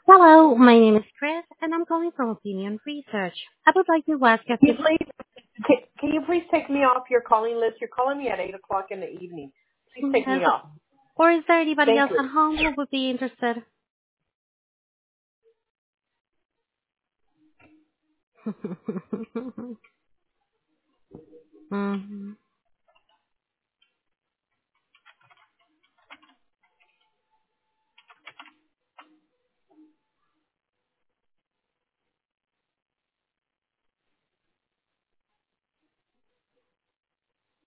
Hello, my name is Chris, and I'm calling from Opinion Research. I would like to ask a Can you few please take me off your calling list? You're calling me at 8 o'clock in the evening. Please take me questions, off. or is there anybody Thank else you. at home who would be interested? Mhm.